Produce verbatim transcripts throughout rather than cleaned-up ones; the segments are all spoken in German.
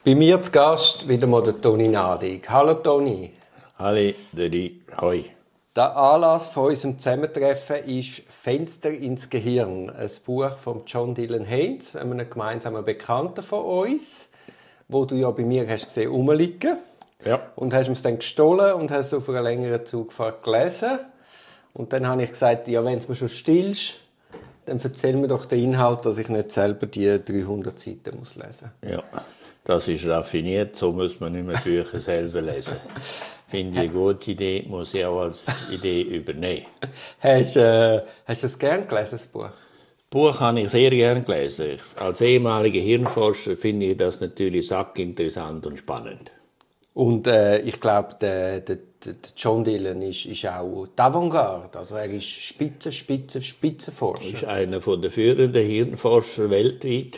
Bei mir zu Gast wieder mal der Toni Nadig. Hallo Toni. Hallo Dödi, hoi. Der Anlass von unserem Zusammentreffen ist «Fenster ins Gehirn», ein Buch von John Dylan Haynes, einem gemeinsamen Bekannten von uns, wo du ja bei mir hast gesehen rumliegen. Ja. Und hast es dann gestohlen und hast es auf einer längeren Zugfahrt gelesen. Und dann habe ich gesagt, ja, wenn es mir schon stillst, dann erzähl mir doch den Inhalt, dass ich nicht selber die dreihundert Seiten muss lesen muss. Ja, das ist raffiniert, so muss man nicht mehr Bücher selber lesen. Finde ich eine gute Idee, muss ich auch als Idee übernehmen. Hast, äh, hast du es gerne gelesen, das Buch? Das Buch habe ich sehr gerne gelesen. Ich, als ehemaliger Hirnforscher finde ich das natürlich sackinteressant und spannend. Und äh, ich glaube, der, der, der John Dylan ist, ist auch die Avantgarde. Also er ist Spitze, Spitze, Spitzenforscher. Er ist einer der führenden Hirnforscher weltweit,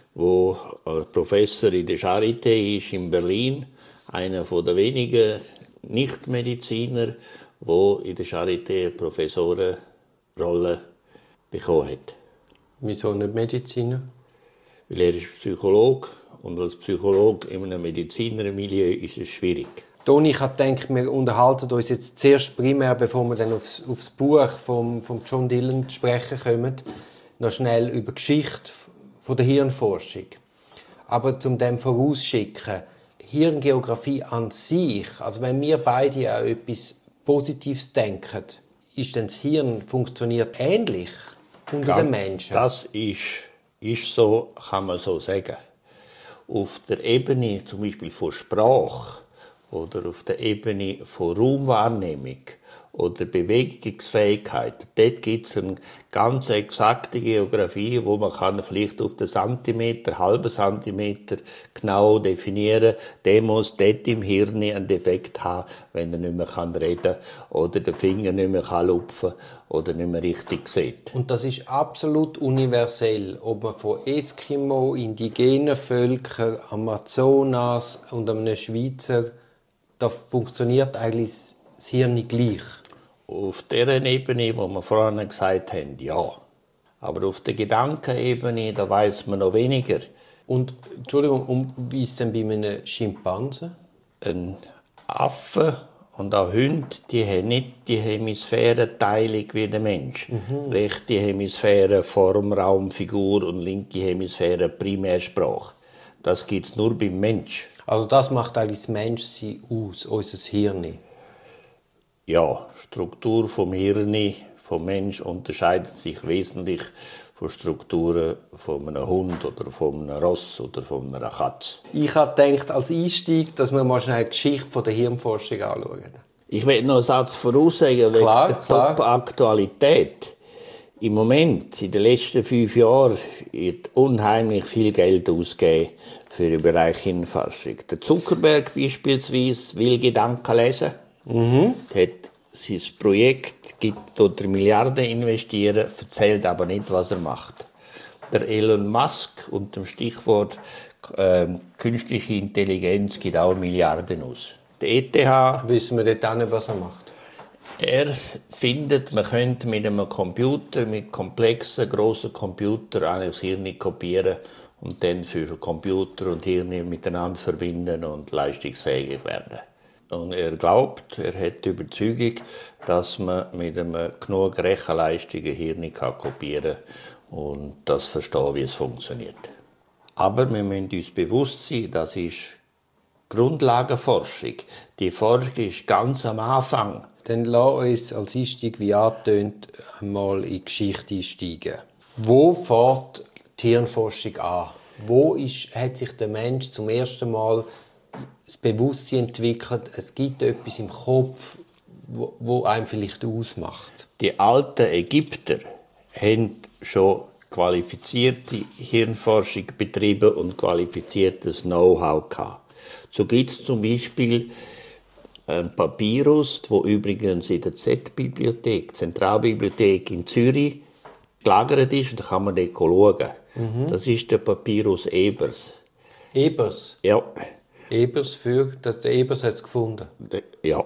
der Professor in der Charité ist in Berlin. Einer der wenigen Nichtmediziner, der in der Charité eine Professorenrolle bekommen hat. Wieso nicht Mediziner? Weil er ist Psychologe. Und als Psychologe in einem Medizinermilieu ist es schwierig. Toni, ich denke, wir unterhalten uns jetzt zuerst primär, bevor wir dann aufs, aufs Buch von vom John Dylan zu sprechen kommen, noch schnell über die Geschichte von der Hirnforschung. Aber zum dem vorausschicken, Hirngeografie an sich, also wenn wir beide auch etwas Positives denken, ist denn das Hirn funktioniert ähnlich unter den Menschen? Das ist, ist so, kann man so sagen. Auf der Ebene zum Beispiel von Sprache oder auf der Ebene von Raumwahrnehmung oder Bewegungsfähigkeit, dort gibt es eine ganz exakte Geografie, wo man kann vielleicht auf den Zentimeter, halben Zentimeter genau definieren kann, der muss dort im Hirn einen Defekt haben, wenn er nicht mehr reden kann oder den Finger nicht mehr lupfen kann oder nicht mehr richtig sieht. Und das ist absolut universell, ob man von Eskimo, indigenen Völkern, Amazonas und einem Schweizer, da funktioniert eigentlich das Hirn gleich. Auf der Ebene, wo wir vorhin gesagt haben, ja. Aber auf der Gedankenebene, da weiß man noch weniger. Und, Entschuldigung, um, wie ist es denn bei einem Schimpansen? Ein Affe und auch Hunde, die haben nicht die Hemisphärenteilung wie der Mensch. Mhm. Rechte Hemisphäre, Form, Raum, Figur und linke Hemisphäre, Primärsprache. Das gibt es nur beim Mensch. Also das macht eigentlich das Menschsein aus, unser Hirn? Ja, die Struktur vom Hirn, vom Mensch unterscheidet sich wesentlich von Strukturen von einem Hund oder von einem Ross oder von einer Katze. Ich habe gedacht, als Einstieg, dass wir mal schnell die Geschichte der Hirnforschung anschauen. Ich will noch einen Satz voraussagen wegen der Top-Aktualität. Im Moment, in den letzten fünf Jahren, wird unheimlich viel Geld ausgegeben für den Bereich Hirnforschung. Der Zuckerberg beispielsweise will Gedanken lesen. Mhm. Hat sein Projekt, gibt dort Milliarden investieren, erzählt aber nicht, was er macht. Der Elon Musk unter dem Stichwort äh, künstliche Intelligenz gibt auch Milliarden aus. Der E T H... Wissen wir dort auch nicht, was er macht? Er findet, man könnte mit einem Computer, mit komplexen, grossen Computern das Hirn kopieren und dann für Computer und Hirn miteinander verbinden und leistungsfähig werden. Und er glaubt, er hat die Überzeugung, dass man mit einem genug Rechenleistung ein Hirn kopieren kann und das verstehen, wie es funktioniert. Aber wir müssen uns bewusst sein, das ist Grundlagenforschung. Die Forschung ist ganz am Anfang. Dann lass uns als Einstieg, wie angetönt, einmal in die Geschichte einsteigen. Wo fängt die Hirnforschung an? Wo ist, hat sich der Mensch zum ersten Mal das Bewusstsein entwickelt, es gibt etwas im Kopf, wo, wo einem vielleicht ausmacht? Die alten Ägypter haben schon qualifizierte Hirnforschung betrieben und qualifiziertes Know-how gehabt. So gibt es zum Beispiel ein Papyrus, wo übrigens in der Z-Bibliothek, Zentralbibliothek in Zürich, gelagert ist. Und da kann man dort schauen. Mhm. Das ist der Papyrus Ebers. Ebers? Ja. Ebers für, der Ebers hat es gefunden? Ja.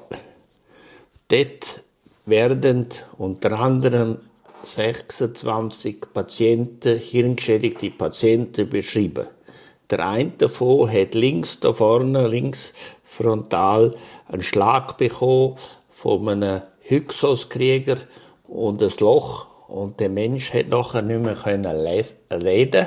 Dort werden unter anderem sechsundzwanzig Patienten, hirngeschädigte Patienten beschrieben. der eine davon hat links da vorne, links frontal, einen Schlag bekommen von einem Hyksos-Krieger und ein Loch. Und der Mensch hat nachher nicht mehr reden.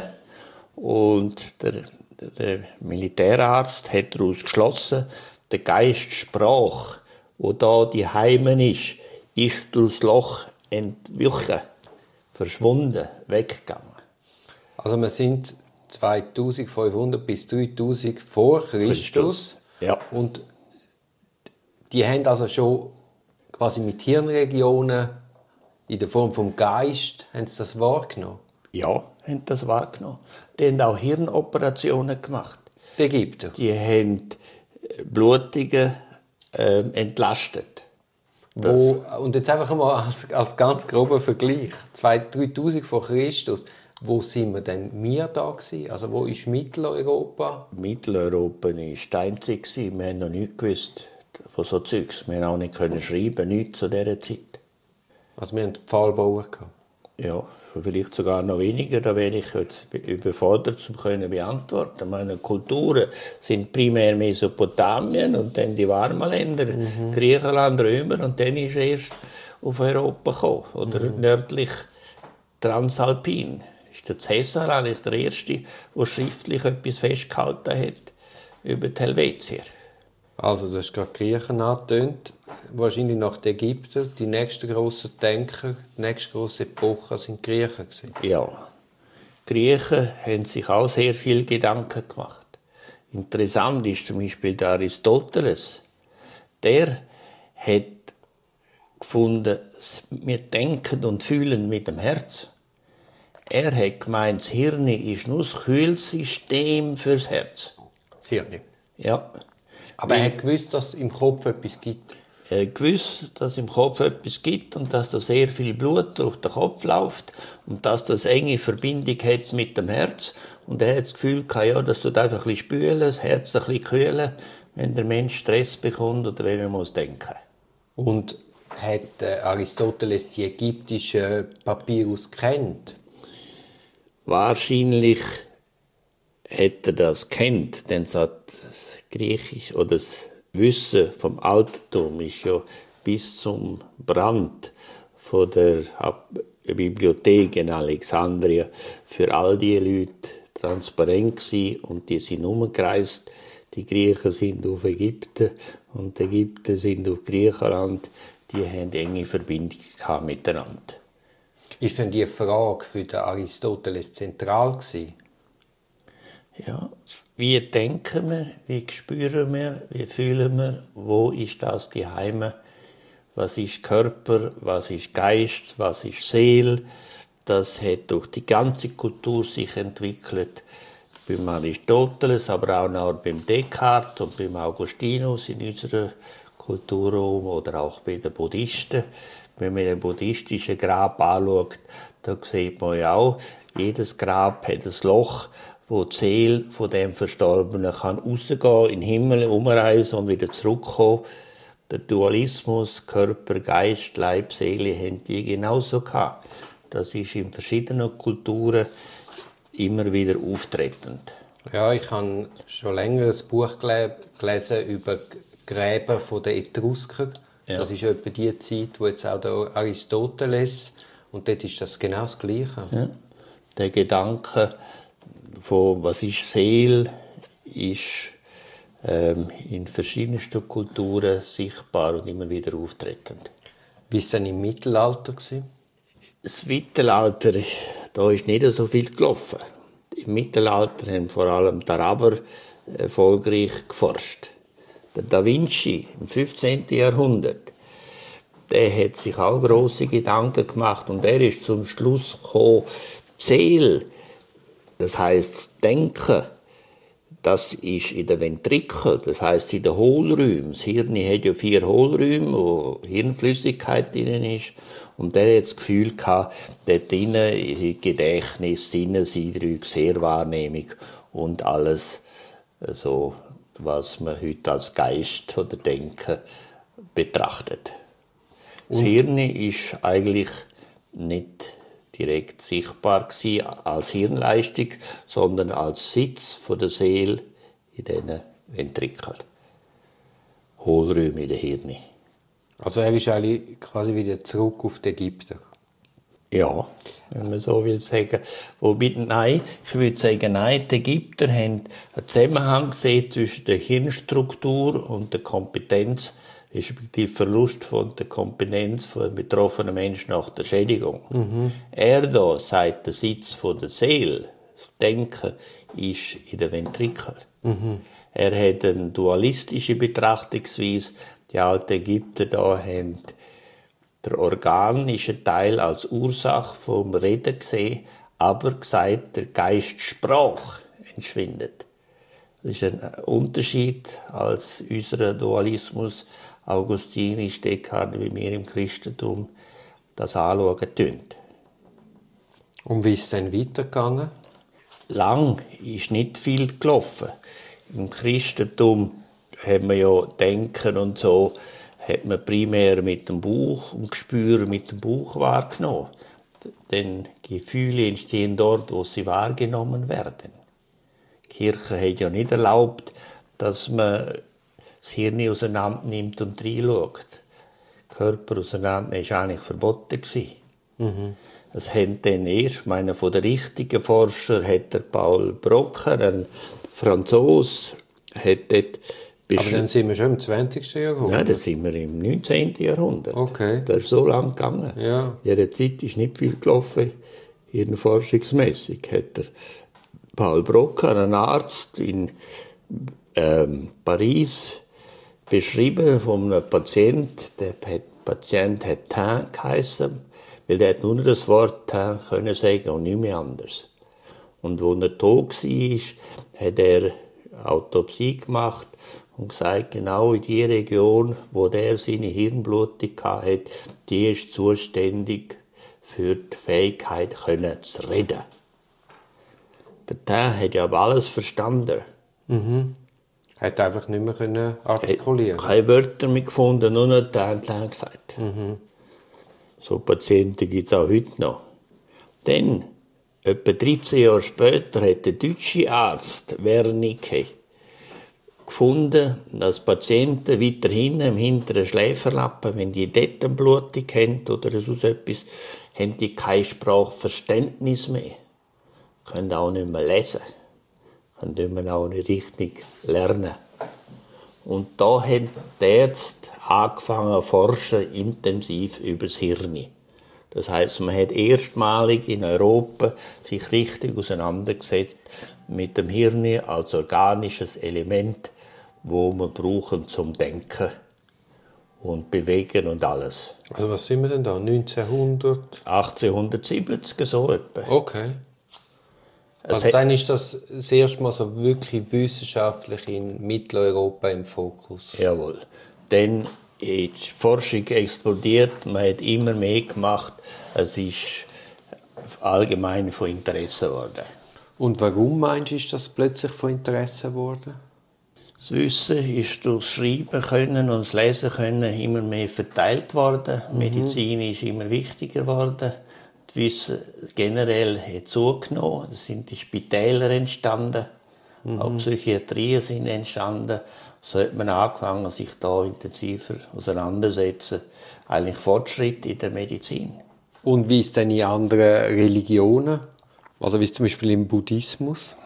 Und der, der Militärarzt hat daraus geschlossen, der Geist sprach, wo da die Heimen ist, ist durchs Loch entwichen, verschwunden, weggegangen. Also wir sind zweitausendfünfhundert bis dreitausend vor Christus. Christus. Ja. Und die haben also schon quasi mit Hirnregionen in der Form vom Geist haben sie das wahrgenommen? Ja, haben das wahrgenommen. Die haben auch Hirnoperationen gemacht. Die Ägypter? Die haben Blutungen äh, entlastet. Wo, und jetzt einfach mal als, als ganz grober Vergleich. dreitausend vor Christus. Wo sind wir denn wir da gewesen? Also wo ist Mitteleuropa? Mitteleuropa war Steinzeit. Wir haben noch nichts gewusst von so Zeugs. Wir haben auch nicht können schreiben, nichts zu dieser Zeit. Also wir hatten Pfahlbauer gehabt? Ja, vielleicht sogar noch weniger. Da wäre ich jetzt überfordert, um zu beantworten. Meine Kulturen sind primär Mesopotamien und dann die warmen Länder, mhm. Griechenland, Römer, und dann ist er erst auf Europa gekommen. Oder mhm. nördlich Transalpin. Ist der Cäsar eigentlich der Erste, der schriftlich etwas festgehalten hat über die Helvetier. Also, du hast gerade Griechen angetönt. Wahrscheinlich nach den Ägyptern. Die nächsten grossen Denker, die nächste grosse Epoche sind die Griechen. Ja. Die Griechen haben sich auch sehr viel Gedanken gemacht. Interessant ist zum Beispiel der Aristoteles. Der hat gefunden, wir denken und fühlen mit dem Herz. Er hat gemeint, das Hirn ist nur das Kühlsystem fürs Herz. Das Hirn? Ja. Aber er hat gewusst, dass es im Kopf etwas gibt? Er hat gewusst, dass es im Kopf etwas gibt und dass da sehr viel Blut durch den Kopf läuft und dass das enge Verbindung hat mit dem Herz. Und er hat das Gefühl gehabt, ja, das tut einfach ein bisschen spülen, das Herz ein bisschen kühlen, wenn der Mensch Stress bekommt oder wenn er muss denken. Und hat äh, Aristoteles die ägyptischen Papyrus kennt? Wahrscheinlich hätte er das kennt, denn das Griechisch oder das Wissen vom Altertum ist ja bis zum Brand von der Bibliothek in Alexandria für all die Leute transparent gewesen und die sind umgereist. Die Griechen sind auf Ägypten und die Ägypter sind auf Griechenland. Die haben enge Verbindung gehabt miteinander. Ist denn die Frage für den Aristoteles zentral gewesen? Ja, wie denken wir, wie spüren wir, wie fühlen wir, wo ist das die Heime, was ist Körper, was ist Geist, was ist Seele. Das hat durch die ganze Kultur sich entwickelt, beim Aristoteles, aber auch noch beim Descartes und beim Augustinus in unserer Kultur oder auch bei den Buddhisten. Wenn man den buddhistischen Grab anschaut, da sieht man ja auch, jedes Grab hat ein Loch, wo die Seele von dem Verstorbenen kann rausgehen, in den Himmel umreisen und wieder zurückkommen. Der Dualismus, Körper, Geist, Leib, Seele, haben die genauso gehabt. Das ist in verschiedenen Kulturen immer wieder auftretend. Ja, ich habe schon länger ein Buch gelesen über Gräber der Etrusker. Ja. Das ist etwa die Zeit, wo jetzt auch der Aristoteles, und dort ist das genau das Gleiche. Ja. Der Gedanke von was ist Seele, ist ähm, in verschiedensten Kulturen sichtbar und immer wieder auftretend. Wie war es denn im Mittelalter? Das Mittelalter, da ist nicht so viel gelaufen. Im Mittelalter haben vor allem die Araber erfolgreich geforscht. Der Da Vinci im fünfzehnten Jahrhundert, der hat sich auch grosse Gedanken gemacht und er ist zum Schluss gekommen, die Seele, das heisst das Denken, das ist in den Ventrikeln, das heisst in den Hohlräumen. Das Hirn hat ja vier Hohlräume, wo Hirnflüssigkeit drin ist. Und der hat das Gefühl gehabt, dort drinnen ist Gedächtnis, Sinneseindrücke, Sehwahrnehmung und alles, so, was man heute als Geist oder Denken betrachtet. Und das Hirn ist eigentlich nicht direkt sichtbar gewesen als Hirnleistung, sondern als Sitz von der Seele in diesen Ventrikeln. Hohlräume in den Hirn. Also er ist eigentlich quasi wieder zurück auf die Ägypter. Ja, wenn man so will sagen. Wobei, nein, ich würde sagen, nein, die Ägypter haben einen Zusammenhang gesehen zwischen der Hirnstruktur und der Kompetenz, respektive Verlust von der Kompetenz von einem betroffenen Menschen nach der Schädigung. Mhm. Er da sagt, der Sitz von der Seele, das Denken, ist in den Ventrikeln. Mhm. Er hat eine dualistische Betrachtungsweise. Die alten Ägypter da haben der organische Teil als Ursache vom Reden gesehen, aber gesagt, der Geist Sprache entschwindet. Das ist ein Unterschied als unser Dualismus augustinisch, Descartes, wie wir im Christentum das anschauen tun. Und wie ist es dann weitergegangen? Lang ist nicht viel gelaufen. Im Christentum haben wir ja Denken und so, hat man primär mit dem Bauch und Gespür mit dem Bauch wahrgenommen. Denn Gefühle entstehen dort, wo sie wahrgenommen werden. Die Kirche hat ja nicht erlaubt, dass man das Hirn auseinander nimmt und reinschaut. Körper auseinandernehmen war eigentlich verboten. Mhm. Es haben dann erst, ich meine, von den richtigen Forschern hat der Paul Broca, ein Franzose, hat dort aber dann sind wir schon im zwanzigsten Jahrhundert? Nein, dann sind wir im neunzehnten Jahrhundert. Okay. Das ist so lang gegangen. Ja. In dieser Zeit ist nicht viel gelaufen, hirnforschungsmässig. Hat der Paul Broca, ein Arzt in ähm, Paris, beschrieben von einem Patienten. Der Patient hat Tin geheissen, weil der hat nur das Wort Tin können sagen und nicht mehr anders. Und als er tot war, hat er Autopsie gemacht und gesagt, genau in die Region, wo der seine Hirnblutung hatte, die ist zuständig für die Fähigkeit, können zu reden. Der Tin hat ja aber alles verstanden. Mhm. Hat einfach nicht mehr artikulieren. Hat keine Wörter mehr gefunden, nur noch Tin, Tin gesagt. Mhm. So Patienten gibt es auch heute noch. Dann, etwa dreizehn Jahre später, hat der deutsche Arzt Wernicke gefunden, dass Patienten weiter hinten im hinteren Schläferlappen, wenn die dort eine Blutung haben oder so etwas, haben die kein Sprachverständnis mehr. Können auch nicht mehr lesen. Können auch nicht richtig lernen. Und da haben die Ärzte angefangen zu forschen, intensiv über das Hirn. Das heisst, man hat erstmalig in Europa sich richtig auseinandergesetzt mit dem Hirn als organisches Element, wo wir brauchen zum Denken und Bewegen und alles. Also was sind wir denn da? neunzehnhundert? achtzehnhundertsiebzig, so etwa. Okay. Also dann ist das das erste Mal so wirklich wissenschaftlich in Mitteleuropa im Fokus. Jawohl. Dann ist die Forschung explodiert, man hat immer mehr gemacht. Es ist allgemein von Interesse geworden. Und warum meinst du, ist das plötzlich von Interesse geworden? Das Wissen ist durch das Schreiben können und das Lesen können immer mehr verteilt worden. Mhm. Medizin ist immer wichtiger geworden. Das Wissen generell hat zugenommen. Es sind die Spitäler entstanden. Mhm. Auch Psychiatrien sind entstanden. So hat man angefangen, sich da intensiver auseinanderzusetzen. Eigentlich Fortschritt in der Medizin. Und wie ist denn in anderen Religionen? Oder wie zum Beispiel im Buddhismus?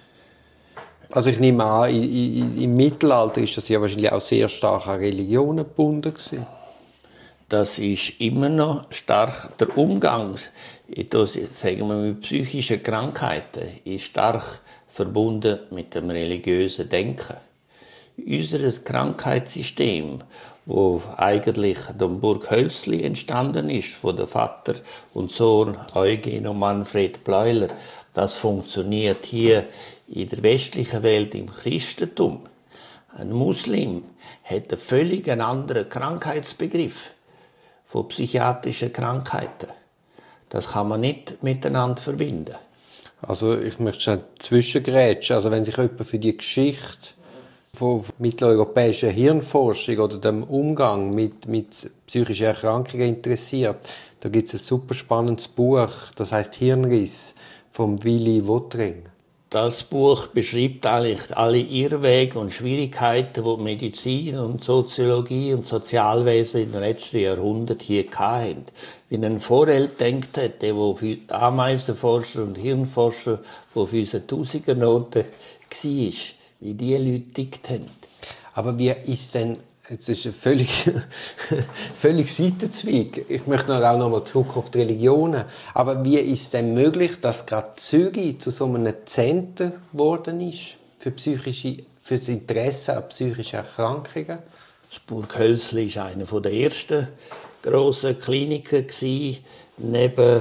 Also ich nehme an, i, i, im Mittelalter ist das ja wahrscheinlich auch sehr stark an Religionen gebunden gewesen. Das ist immer noch stark der Umgang, das, sagen wir, mit psychischen Krankheiten, ist stark verbunden mit dem religiösen Denken. Unser Krankheitssystem, wo eigentlich dem Burg Hölzli entstanden ist, von der Vater und Sohn Eugen und Manfred Bleuler, das funktioniert hier in der westlichen Welt im Christentum. Ein Muslim hat einen völlig anderen Krankheitsbegriff von psychiatrischen Krankheiten. Das kann man nicht miteinander verbinden. Also ich möchte schnell zwischengrätschen. Also wenn sich jemand für die Geschichte von mitteleuropäischer Hirnforschung oder dem Umgang mit, mit psychischen Erkrankungen interessiert, da gibt es ein super spannendes Buch, das heißt Hirnriss, von Willy Wottring. Das Buch beschreibt eigentlich alle Irrwege und Schwierigkeiten, die Medizin und Soziologie und Sozialwesen in den letzten Jahrhunderten hier hatten. Wie ein Vorheld denkt hat, der für Ameisenforscher und Hirnforscher, der für unsere Tausendernoten war, wie die Leute tickt haben. Aber wie ist denn, jetzt ist ein völlig, völlig Seitenzweig, ich möchte noch auch noch mal zurück auf die Religionen, aber wie ist denn möglich, dass gerade Zürich zu so einem Zentrum geworden ist für, psychische, für das Interesse an psychischen Erkrankungen? Das Burghölzli war eine der ersten grossen Kliniken, neben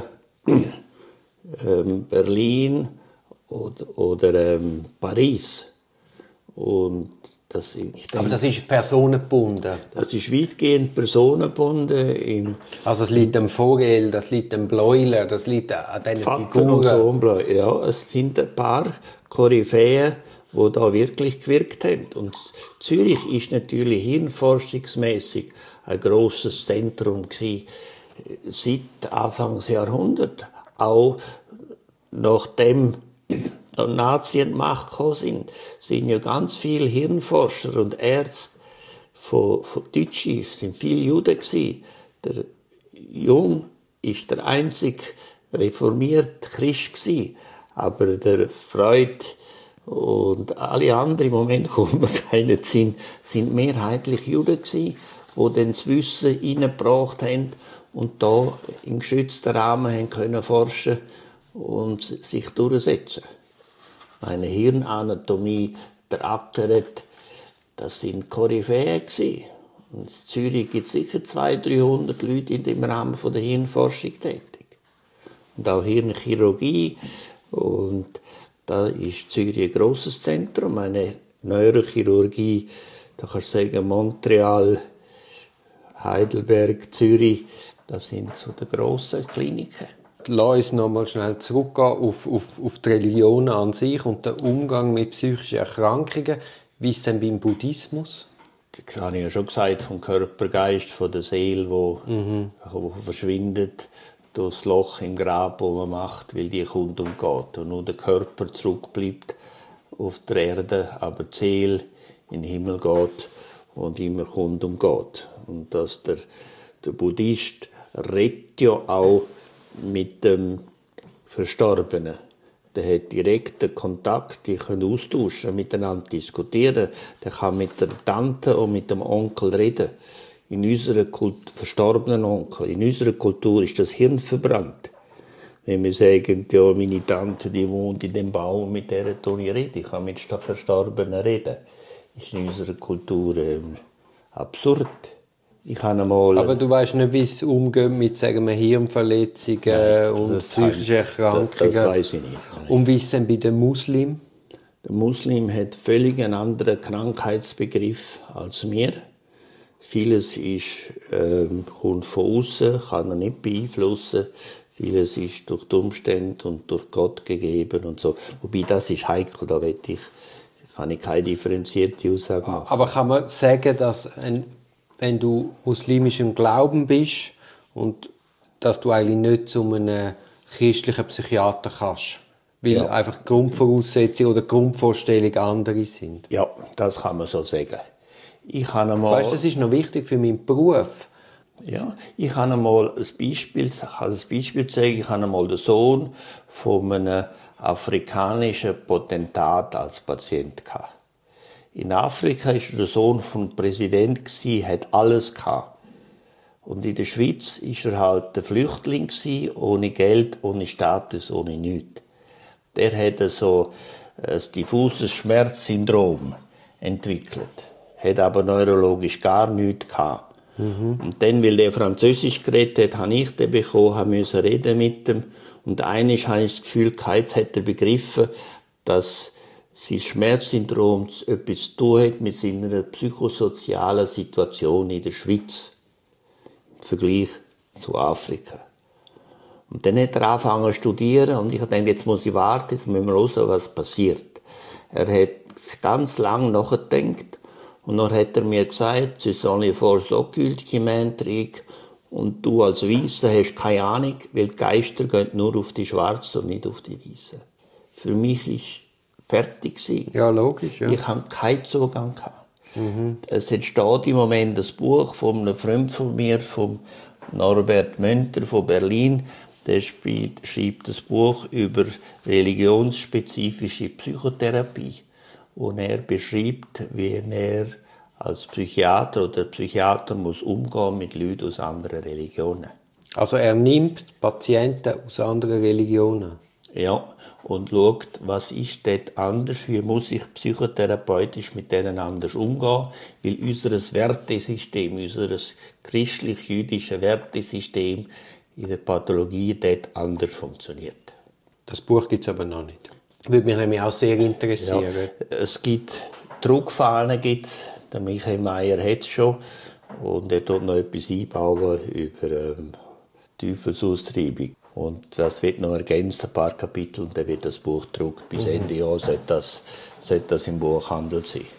ähm, Berlin oder, oder ähm, Paris. Und das, ich denke, aber das ist personengebunden? Das ist weitgehend personengebunden. Im also es liegt am Vogel, das liegt am Bleuler, das liegt an diesen Figuren? So, ja, es sind ein paar Koryphäen, die da wirklich gewirkt haben. Und Zürich ist natürlich hirnforschungsmässig ein grosses Zentrum gewesen, seit Anfang des Jahrhunderts. Auch nachdem die Nazis an die Macht gekommen sind, sind ja ganz viele Hirnforscher und Ärzte von, von Deutschen, sind viele Juden gewesen. Der Jung ist der einzige reformierte Christ gewesen, aber der Freud und alle anderen, im Moment kommt mir keinen Sinn, sind mehrheitlich Juden gewesen, die dann das Wissen reingebracht haben und da in geschützten Rahmen haben können forschen und sich durchsetzen. Meine Hirnanatomie beackert, das sind Koryphäen gewesen. Und in Zürich gibt es sicher zweihundert, dreihundert Leute in dem Rahmen von der Hirnforschung tätig. Und auch Hirnchirurgie. Und da ist Zürich ein grosses Zentrum. Eine Neurochirurgie, da kannst du sagen, Montreal, Heidelberg, Zürich, das sind so die grossen Kliniken. Lass uns noch mal schnell zurückgehen auf, auf, auf die Religion an sich und den Umgang mit psychischen Erkrankungen. Wie ist es denn beim Buddhismus? Das habe ich ja schon gesagt, vom Körpergeist, von der Seele, wo, mhm. wo verschwindet durch das Loch im Grab, das man macht, weil die kommt und geht. Und nur der Körper zurückbleibt auf der Erde, aber die Seele in den Himmel geht und immer kommt und geht. Und dass der, der Buddhist redet ja auch mit dem Verstorbenen. Der hat direkten Kontakt, die können austauschen, miteinander diskutieren. Der kann mit der Tante und mit dem Onkel reden. In unserer Kultur, verstorbenen Onkel, in unserer Kultur ist das Hirn verbrannt. Wenn wir sagen, ja, meine Tante, die wohnt in dem Baum, mit der ich rede, ich kann mit Verstorbenen reden, ist in unserer Kultur äh, absurd. Ich habe einmal, aber du weißt nicht, wie es umgeht mit, sagen wir, Hirnverletzungen Nein, und psychischen Erkrankungen. Das, das weiß ich nicht. Nein. Und wie ist es denn bei den Muslimen? Der Muslim hat völlig einen anderen Krankheitsbegriff als wir. Vieles ist, äh, kommt von außen, kann er nicht beeinflussen. Vieles ist durch die Umstände und durch Gott gegeben und so. Wobei, das ist heikel, da will ich, kann ich keine differenzierte Aussage machen. Aber kann man sagen, dass ein wenn du muslimisch im Glauben bist und dass du eigentlich nicht zu einem christlichen Psychiater kannst, weil ja. einfach Grundvoraussetzungen oder Grundvorstellungen andere sind? Ja, das kann man so sagen. Ich habe einmal, weißt du, das ist noch wichtig für meinen Beruf. Ja, ich habe einmal ein Beispiel, ich kann ein Beispiel zeigen. Ich habe einmal den Sohn von einem afrikanischen Potentat als Patient gehabt. In Afrika war der Sohn vom Präsident, hat alles gehabt. Und in der Schweiz war er halt ein Flüchtling, ohne Geld, ohne Status, ohne nichts. Der hat so ein diffuses Schmerzsyndrom entwickelt, hat aber neurologisch gar nichts gehabt. Mhm. Und dann, weil der Französisch geredet hat, habe ich den bekommen, musste reden mit ihm. Und eines habe ich das Gefühl, jetzt hat er begriffen, dass sein Schmerzsyndrom etwas zu tun hat mit seiner psychosozialen Situation in der Schweiz im Vergleich zu Afrika. Und dann hat er angefangen zu studieren und ich dachte, jetzt muss ich warten, jetzt müssen wir hören, was passiert. Er hat ganz lange nachgedacht und dann hat er mir gesagt, c'est sont les forces occultes qui m'intriguent und du als Weisser hast keine Ahnung, weil die Geister gehen nur auf die Schwarzen und nicht auf die Weißen. Für mich war fertig gewesen. Ja, logisch, ja. Ich hatte keinen Zugang. Mhm. Es entsteht im Moment ein Buch von einem Freund von mir, von Norbert Münter von Berlin. Der spielt, schreibt ein Buch über religionsspezifische Psychotherapie, wo er beschreibt, wie er als Psychiater oder Psychiater muss umgehen mit Leuten aus anderen Religionen. Also er nimmt Patienten aus anderen Religionen? Ja, und schaut, was ist dort anders, wie muss ich psychotherapeutisch mit denen anders umgehen, weil unser Wertesystem, unser christlich-jüdisches Wertesystem in der Pathologie dort anders funktioniert. Das Buch gibt es aber noch nicht. Würde mich nämlich auch sehr interessieren. Ja, es gibt Druckfahnen, gibt's. Der Michael Meyer hat es schon. Und er tut noch etwas einbauen über ähm, Teufelsaustreibung. Und das wird noch ergänzt, ein paar Kapitel, und dann wird das Buch gedruckt. Bis Ende Jahr sollte das, sollte das im Buchhandel sein.